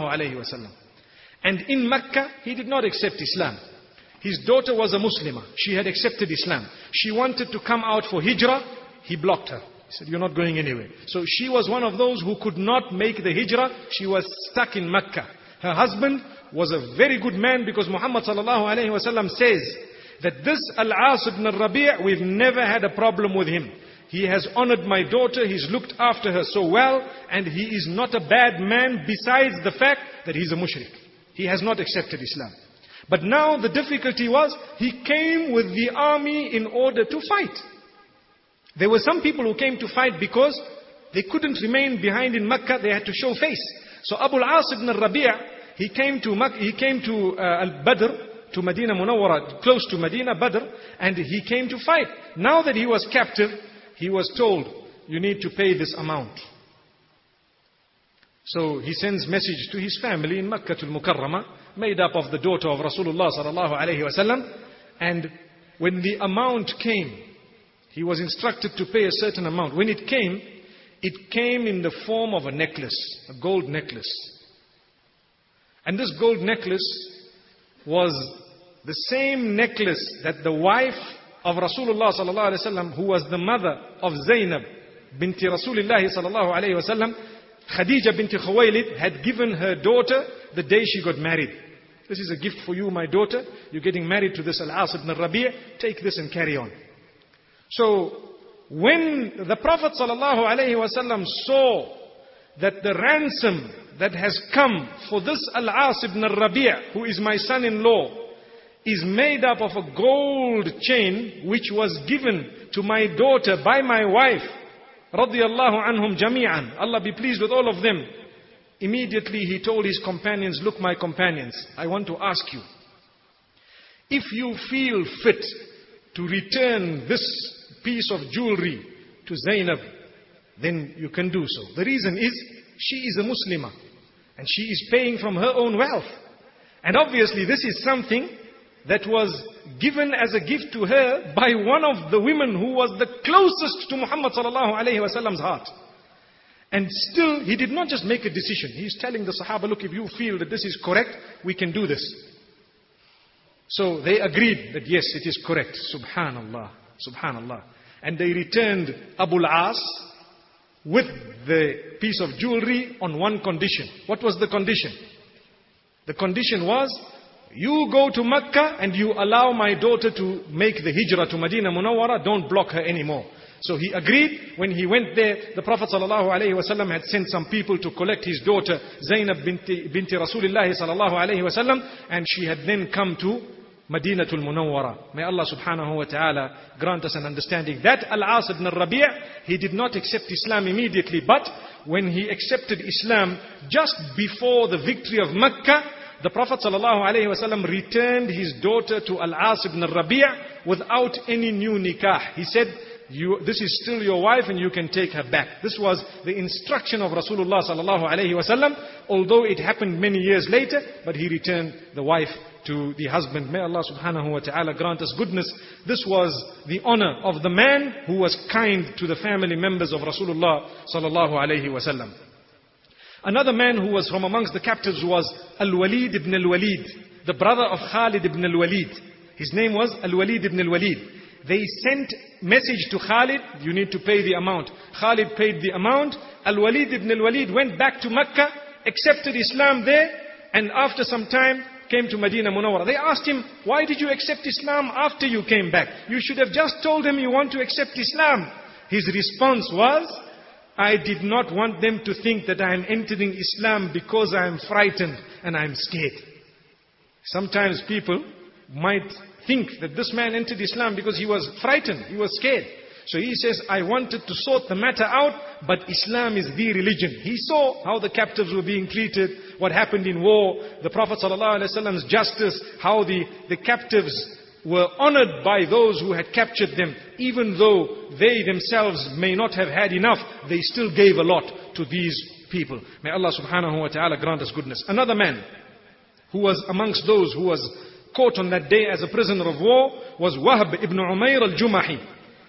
ﷺ. And in Mecca, he did not accept Islam. His daughter was a Muslimah. She had accepted Islam. She wanted to come out for hijrah. He blocked her. He said, you're not going anywhere. So she was one of those who could not make the hijrah. She was stuck in Mecca. Her husband was a very good man, because Muhammad ﷺ says that this Al-As ibn al-Rabi', we've never had a problem with him. He has honored my daughter, he's looked after her so well, and he is not a bad man besides the fact that he's a mushrik. He has not accepted Islam. But now the difficulty was, he came with the army in order to fight. There were some people who came to fight because they couldn't remain behind in Mecca, they had to show face. So Abu al-As ibn al-Rabi', he came to Al-Badr, to Medina Munawwara, close to Medina, Badr, and he came to fight. Now that he was captive, he was told, you need to pay this amount. So he sends message to his family in Makkah al-Mukarramah, made up of the daughter of Rasulullah sallallahu alayhi wa sallam. And when the amount came, he was instructed to pay a certain amount. When it came in the form of a necklace, a gold necklace. And this gold necklace was the same necklace that the wife of Rasulullah sallallahu alaihi wasallam, who was the mother of Zainab binti Rasulullah sallallahu alaihi wasallam, Khadija binti Khuwaylid, had given her daughter the day she got married. This is a gift for you, my daughter. You're getting married to this Al-As ibn Rabi'. Take this and carry on. So, when the Prophet sallallahu alaihi wasallam saw that the ransom that has come for this Al-As ibn Rabi', who is my son-in-law, is made up of a gold chain which was given to my daughter by my wife, radiyallahu anhum jami'an, Allah be pleased with all of them. Immediately he told his companions, look, my companions, I want to ask you, if you feel fit to return this piece of jewelry to Zainab, then you can do so. The reason is, she is a Muslimah and she is paying from her own wealth. And obviously this is something that was given as a gift to her by one of the women who was the closest to Muhammad sallallahu alaihi wasallam's heart. And still, he did not just make a decision. He's telling the Sahaba, look, if you feel that this is correct, we can do this. So they agreed that yes, it is correct. Subhanallah, subhanallah. And they returned Abu al-As with the piece of jewelry on one condition. What was the condition? The condition was, you go to Mecca and you allow my daughter to make the hijrah to Medina Munawwara, don't block her anymore. So he agreed. When he went there, the Prophet ﷺ had sent some people to collect his daughter Zainab binti Rasulullah ﷺ, and she had then come to Madinatul Munawwara. May Allah subhanahu wa ta'ala grant us an understanding. That Al-As ibn Rabi', he did not accept Islam immediately, but when he accepted Islam just before the victory of Mecca, the Prophet ﷺ returned his daughter to Al-As ibn Rabi' without any new nikah. He said, this is still your wife and you can take her back. This was the instruction of Rasulullah ﷺ, although it happened many years later, but he returned the wife to the husband. May Allah subhanahu wa ta'ala grant us goodness. This was the honor of the man who was kind to the family members of Rasulullah ﷺ. Another man who was from amongst the captives was Al-Walid ibn Al-Walid, the brother of Khalid ibn Al-Walid. His name was Al-Walid ibn Al-Walid. They sent message to Khalid, you need to pay the amount. Khalid paid the amount. Al-Walid ibn Al-Walid went back to Mecca, accepted Islam there, and after some time came to Medina Munawwara. They asked him, why did you accept Islam after you came back? You should have just told them you want to accept Islam. His response was, I did not want them to think that I am entering Islam because I am frightened and I am scared. Sometimes people might think that this man entered Islam because he was frightened, he was scared. So he says, I wanted to sort the matter out, but Islam is the religion. He saw how the captives were being treated, what happened in war, the Prophet ﷺ's justice, how the captives were honored by those who had captured them. Even though they themselves may not have had enough, they still gave a lot to these people. May Allah subhanahu wa ta'ala grant us goodness. Another man who was amongst those who was caught on that day as a prisoner of war was Wahb ibn Umayr al-Jumahi.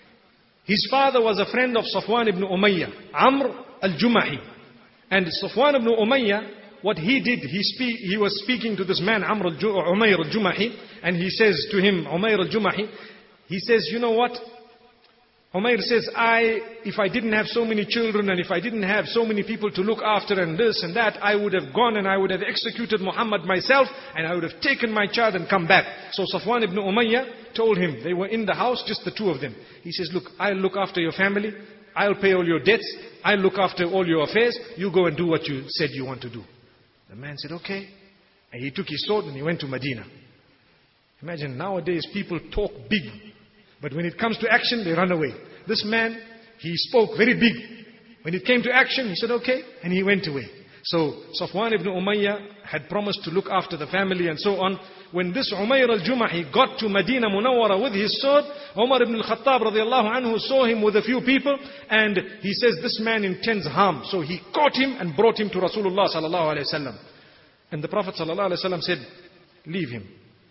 His father was a friend of Safwan ibn Umayyah, Amr al-Jumahi. And Safwan ibn Umayyah, what he did, he was speaking to this man, Umayr al-Jumahi, and he says to him, Umayr al-Jumahi, he says, you know what? Umayr says, if I didn't have so many children and if I didn't have so many people to look after and this and that, I would have gone and I would have executed Muhammad myself and I would have taken my child and come back. So Safwan ibn Umayyah told him, they were in the house, just the two of them. He says, look, I'll look after your family, I'll pay all your debts, I'll look after all your affairs, you go and do what you said you want to do. The man said, okay. And he took his sword and he went to Medina. Imagine nowadays people talk big, but when it comes to action, they run away. This man, he spoke very big. When it came to action, he said, okay, and he went away. So Safwan ibn Umayyah had promised to look after the family and so on. When this Umayr al-Jumahi got to Medina Munawwara with his sword, Umar ibn al-Khattab radiallahu anhu saw him with a few people and he says, this man intends harm. So he caught him and brought him to Rasulullah sallallahu alayhi wa sallam. And the Prophet sallallahu alayhi wa sallam said, leave him,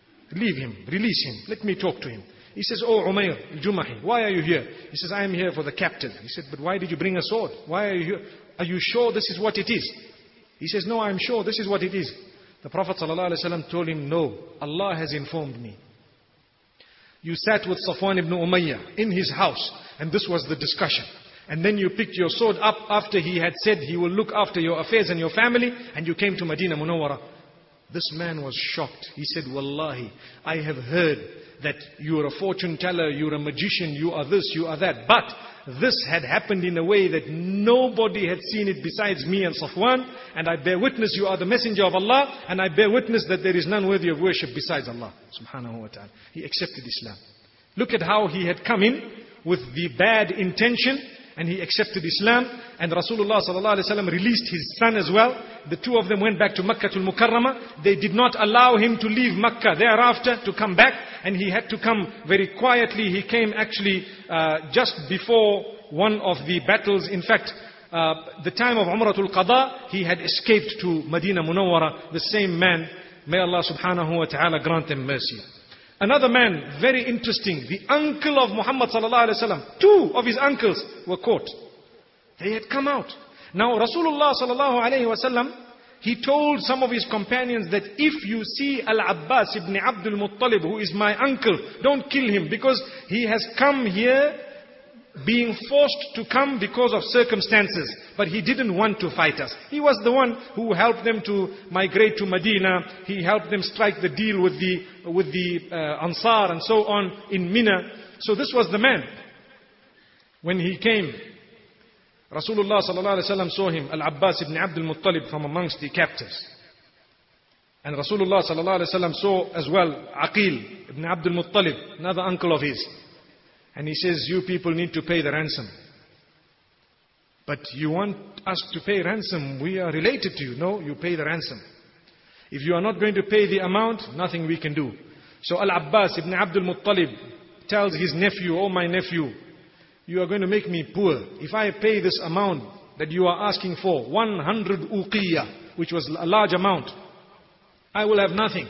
release him, let me talk to him. He says, oh Umayr al-Jumahi, why are you here? He says, I am here for the captive. He said, but why did you bring a sword? Why are you here? Are you sure this is what it is? He says, no, I am sure this is what it is. The Prophet ﷺ told him, no, Allah has informed me. You sat with Safwan ibn Umayyah in his house, and this was the discussion. And then you picked your sword up after he had said he will look after your affairs and your family, and you came to Medina Munawwara. This man was shocked. He said, Wallahi, I have heard that you are a fortune teller, you are a magician, you are this, you are that. But this had happened in a way that nobody had seen it besides me and Safwan. And I bear witness you are the messenger of Allah, and I bear witness that there is none worthy of worship besides Allah subhanahu wa ta'ala. He accepted Islam. Look at how he had come in with the bad intention, and he accepted Islam. And Rasulullah ﷺ released his son as well. The two of them went back to Makkah al-Mukarramah. They did not allow him to leave Makkah thereafter to come back. And he had to come very quietly. He came actually just before one of the battles. In fact, the time of Umratul Qada, he had escaped to Medina Munawwara. The same man, may Allah subhanahu wa ta'ala grant him mercy. Another man, very interesting, the uncle of Muhammad sallallahu alaihi wasallam. Two of his uncles were caught. They had come out. Now Rasulullah sallallahu alaihi wasallam, he told some of his companions that if you see Al-Abbas ibn Abdul Muttalib, who is my uncle, don't kill him, because he has come here being forced to come because of circumstances. But he didn't want to fight us. He was the one who helped them to migrate to Medina. He helped them strike the deal with the Ansar and so on in Mina. So this was the man. When he came, Rasulullah sallallahu alaihi wasallam saw him, Al-Abbas ibn Abdul Muttalib, from amongst the captives. And Rasulullah sallallahu alaihi wasallam saw as well Aqil ibn Abdul Muttalib, another uncle of his. And he says, you people need to pay the ransom. But you want us to pay ransom? We are related to you. No, you pay the ransom. If you are not going to pay the amount, nothing we can do. So Al-Abbas ibn Abdul Muttalib tells his nephew, oh my nephew, you are going to make me poor. If I pay this amount that you are asking for, 100 uqiyah, which was a large amount, I will have nothing.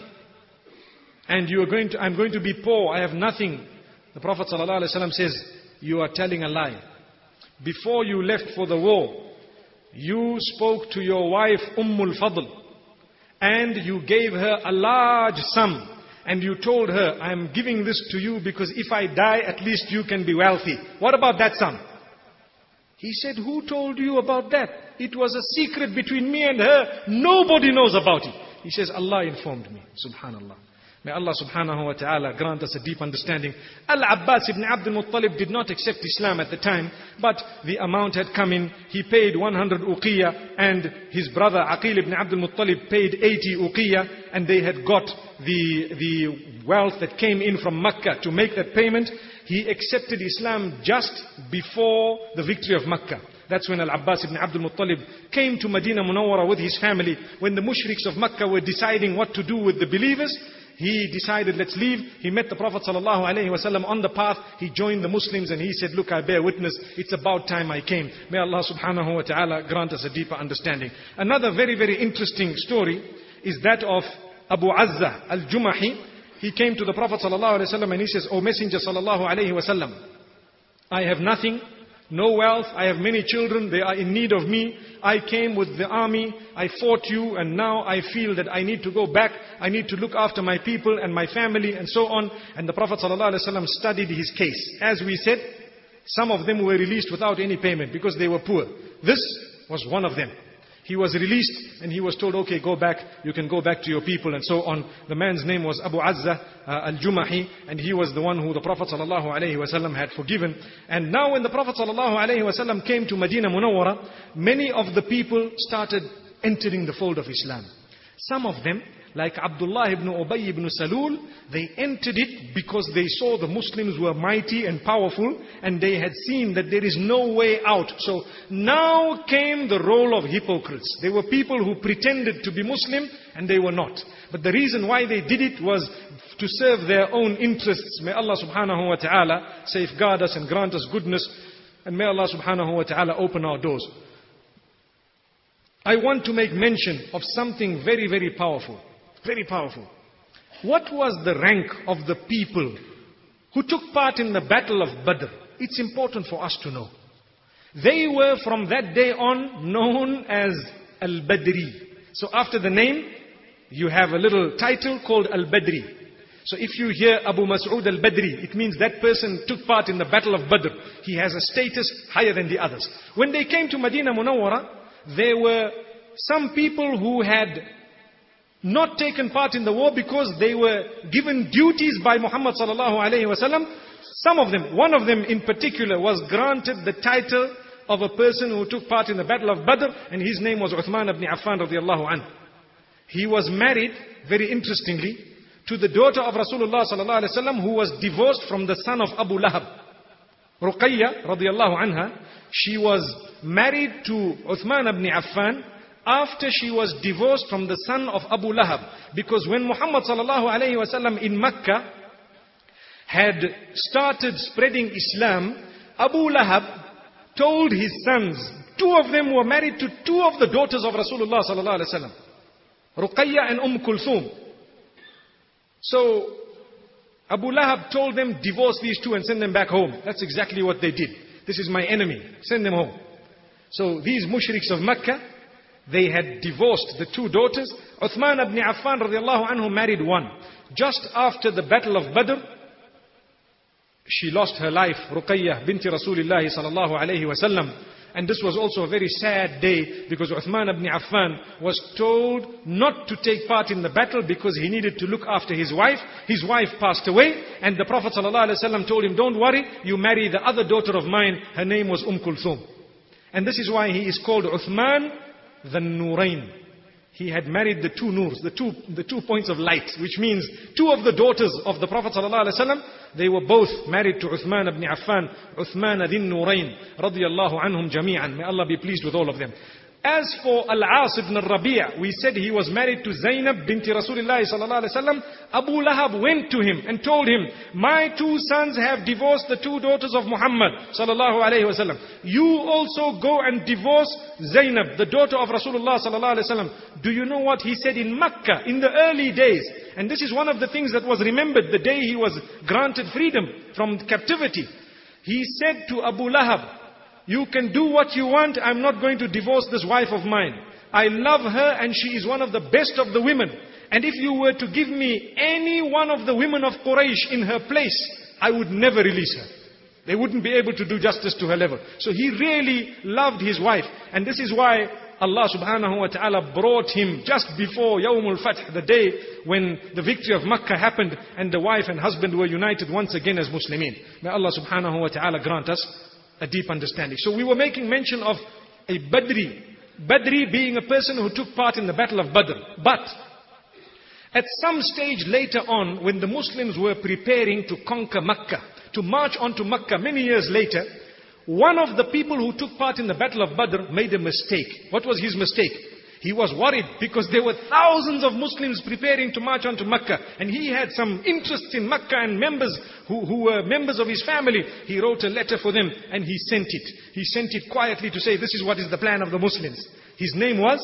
And I'm going to be poor, I have nothing. The Prophet ﷺ says, you are telling a lie. Before you left for the war, you spoke to your wife Ummul Fadl, and you gave her a large sum, and you told her, I am giving this to you because if I die, at least you can be wealthy. What about that sum? He said, who told you about that? It was a secret between me and her. Nobody knows about it. He says, Allah informed me. Subhanallah. May Allah subhanahu wa ta'ala grant us a deep understanding. Al-Abbas ibn Abdul Muttalib did not accept Islam at the time, but the amount had come in. He paid 100 uqiyah, and his brother Aqil ibn Abdul Muttalib paid 80 uqiyah, and they had got the wealth that came in from Makkah to make that payment. He accepted Islam just before the victory of Makkah. That's when Al-Abbas ibn Abdul Muttalib came to Medina Munawwara with his family. When the mushriks of Makkah were deciding what to do with the believers, he decided, let's leave. He met the Prophet ﷺ on the path. He joined the Muslims and he said, look, I bear witness. It's about time I came. May Allah subhanahu wa ta'ala grant us a deeper understanding. Another very, very interesting story is that of Abu Azza al-Jumahi. He came to the Prophet ﷺ and he says, O Messenger ﷺ, I have nothing, no wealth, I have many children, they are in need of me. I came with the army, I fought you, and now I feel that I need to go back. I need to look after my people and my family and so on. And the Prophet ﷺ studied his case. As we said, some of them were released without any payment because they were poor. This was one of them. He was released and he was told, okay, go back, you can go back to your people and so on. The man's name was Abu Azza al-Jumahi, and he was the one who the Prophet ﷺ had forgiven. And now when the Prophet ﷺ came to Medina Munawwara, many of the people started entering the fold of Islam. Some of them, like Abdullah ibn Ubay ibn Salul, they entered it because they saw the Muslims were mighty and powerful, and they had seen that there is no way out. So now came the role of hypocrites. They were people who pretended to be Muslim and they were not. But the reason why they did it was to serve their own interests. May Allah subhanahu wa ta'ala safeguard us and grant us goodness, and may Allah subhanahu wa ta'ala open our doors. I want to make mention of something very, very powerful. Very powerful. What was the rank of the people who took part in the battle of Badr? It's important for us to know. They were from that day on known as Al-Badri. So after the name, you have a little title called Al-Badri. So if you hear Abu Mas'ud Al-Badri, it means that person took part in the Battle of Badr. He has a status higher than the others. When they came to Medina Munawwara, there were some people who had not taken part in the war because they were given duties by Muhammad sallallahu alaihi wasallam. Some of them, one of them in particular, was granted the title of a person who took part in the Battle of Badr, and his name was Uthman ibn Affan radiallahu anhu. He was married, very interestingly, to the daughter of Rasulullah sallallahu alaihi wasallam, who was divorced from the son of Abu Lahab. Ruqayya radiallahu anha, she was married to Uthman ibn Affan after she was divorced from the son of Abu Lahab. Because when Muhammad sallallahu alaihi wasallam in Mecca had started spreading Islam, Abu Lahab told his sons, two of them were married to two of the daughters of Rasulullah sallallahu alaihi wasallam, Ruqayya and Kulthum. So Abu Lahab told them, divorce these two and send them back home. That's exactly what they did. This is my enemy, send them home. So these mushriks of Mecca, they had divorced the two daughters. Uthman ibn Affan radiallahu anhu married one. Just after the Battle of Badr, she lost her life, Ruqayya binti Rasulullah sallallahu alayhi wasallam. And this was also a very sad day because Uthman ibn Affan was told not to take part in the battle because he needed to look after his wife. His wife passed away, and the Prophet ﷺ told him, don't worry, you marry the other daughter of mine. Her name was Kulthum. And this is why he is called Uthman the Nurain. He had married the two Noors, the two points of light, which means two of the daughters of the Prophet ﷺ, they were both married to Uthman ibn Affan, Uthman adin Nurain, radiyallahu anhum jami'an. May Allah be pleased with all of them. As for Al-As ibn Rabi', we said he was married to Zainab binti Rasulullah sallallahu alaihi wasallam. Abu Lahab went to him and told him, my two sons have divorced the two daughters of Muhammad sallallahu alaihi wasallam. You also go and divorce Zainab, the daughter of Rasulullah sallallahu alaihi wasallam. Do you know what he said in Mecca in the early days? And this is one of the things that was remembered the day he was granted freedom from captivity. He said to Abu Lahab, you can do what you want, I'm not going to divorce this wife of mine. I love her and she is one of the best of the women. And if you were to give me any one of the women of Quraysh in her place, I would never release her. They wouldn't be able to do justice to her level. So he really loved his wife. And this is why Allah subhanahu wa ta'ala brought him just before Yawmul Fath, the day when the victory of Makkah happened and the wife and husband were united once again as Muslimin. May Allah subhanahu wa ta'ala grant us a deep understanding. So we were making mention of a Badri. Badri being a person who took part in the Battle of Badr. But at some stage later on, when the Muslims were preparing to conquer Makkah, to march on to Makkah many years later, one of the people who took part in the Battle of Badr made a mistake. What was his mistake? He was worried because there were thousands of Muslims preparing to march on to Makkah. And he had some interest in Makkah and members who were members of his family. He wrote a letter for them and he sent it. He sent it quietly to say, this is what is the plan of the Muslims. His name was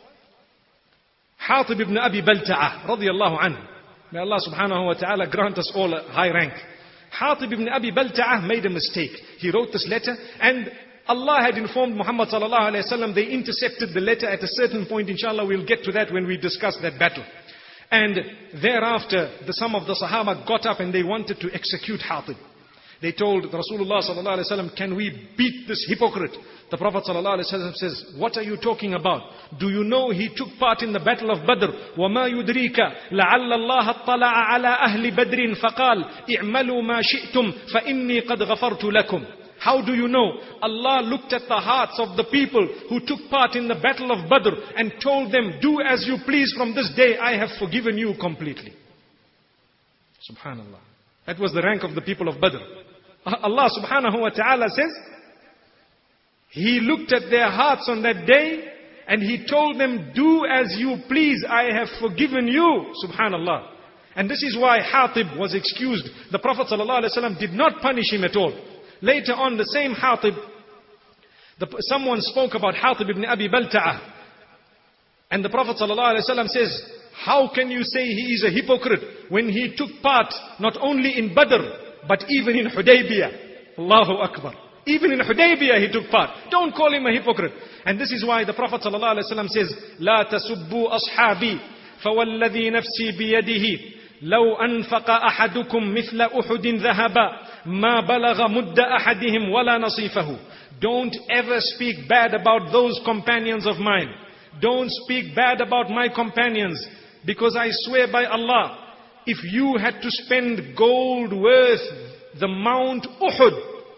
Hatib ibn Abi Balta'ah radiyallahu anhu. May Allah subhanahu wa ta'ala grant us all a high rank. Hatib ibn Abi Balta'ah made a mistake. He wrote this letter and Allah had informed Muhammad sallallahu alayhi wa sallam, they intercepted the letter at a certain point. Inshallah, we'll get to that when we discuss that battle. And thereafter, some of the Sahaba got up and they wanted to execute Hatib. They told Rasulullah sallallahu alayhi wa sallam, can we beat this hypocrite? The Prophet sallallahu alayhi wa sallam says, what are you talking about? Do you know he took part in the Battle of Badr? وَمَا يُدْرِيكَ لَعَلَّ اللَّهَ اطَّلَعَ عَلَىٰ أَهْلِ بَدْرٍ فَقَالْ اِعْمَلُوا مَا شِئْتُمْ فَإِنِّي قَدْ غَفَرْتُ لَكُمْ. How do you know? Allah looked at the hearts of the people who took part in the Battle of Badr and told them, do as you please from this day, I have forgiven you completely. Subhanallah. That was the rank of the people of Badr. Allah subhanahu wa ta'ala says, He looked at their hearts on that day and He told them, do as you please, I have forgiven you. Subhanallah. And this is why Hatib was excused. The Prophet ﷺ did not punish him at all. Later on, the same Hatib, someone spoke about Hatib ibn Abi Balta'ah. And the Prophet ﷺ says, how can you say he is a hypocrite when he took part not only in Badr, but even in Hudaybiyah? Allahu Akbar. Even in Hudaybiyah he took part. Don't call him a hypocrite. And this is why the Prophet ﷺ says, لا تسبوا أصحابي فوالذي نفسي بيده لو أنفق أحدكم مثل أحد ذهبا ما بلغ مد أحدهم ولا نصيفه. Don't ever speak bad about those companions of mine. Don't speak bad about my companions, because I swear by Allah, if you had to spend gold worth the Mount Uhud,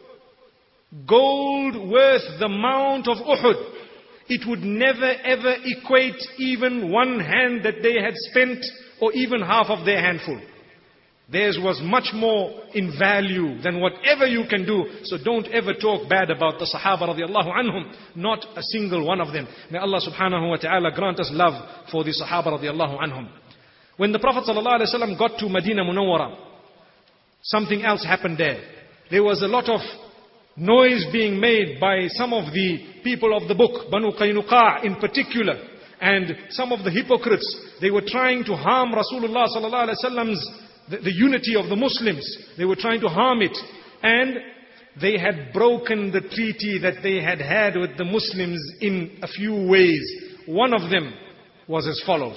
gold worth the Mount of Uhud, it would never ever equate even one hand that they had spent, or even half of their handful. Theirs was much more in value than whatever you can do. So don't ever talk bad about the Sahaba radiallahu anhum. Not a single one of them. May Allah subhanahu wa ta'ala grant us love for the Sahaba radiallahu anhum. When the Prophet sallallahu alaihi wasallam got to Medina Munawwara, something else happened there. There was a lot of noise being made by some of the people of the book, Banu Qaynuqa in particular, and some of the hypocrites. They were trying to harm Rasulullah sallallahu alaihi wasallam's the unity of the Muslims. They were trying to harm it. And they had broken the treaty that they had had with the Muslims in a few ways. One of them was as follows.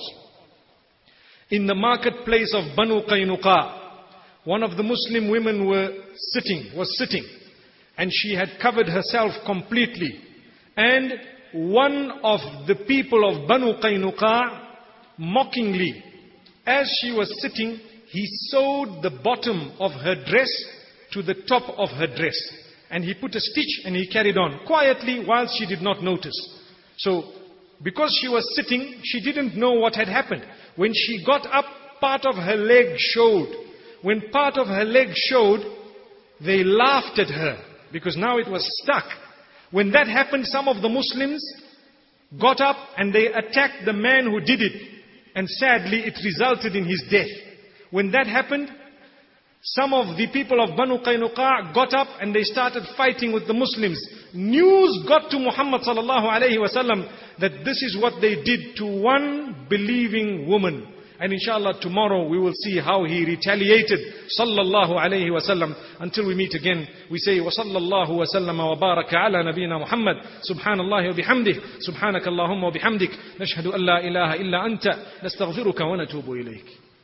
In the marketplace of Banu Qaynuqa, one of the Muslim women was sitting. And she had covered herself completely. And one of the people of Banu Qaynuqa, mockingly, as she was sitting, he sewed the bottom of her dress to the top of her dress. And he put a stitch and he carried on quietly while she did not notice. So, because she was sitting, she didn't know what had happened. When she got up, part of her leg showed. When part of her leg showed, they laughed at her, because now it was stuck. When that happened, some of the Muslims got up and they attacked the man who did it. And sadly, it resulted in his death. When that happened, some of the people of Banu Qaynuqa got up and they started fighting with the Muslims. News got to Muhammad sallallahu alayhi wasallam that this is what they did to one believing woman. And inshallah tomorrow we will see how he retaliated sallallahu alayhi wasallam. Until we meet again, we say wa sallallahu wa sallama wa baraka ala nabiyyina Muhammad. Subhanallahi wa bihamdih. Subhanakallahumma wa bihamdik. Nashhadu an la ilaha illa anta. Nastaghfiruka wa natubu ilayk.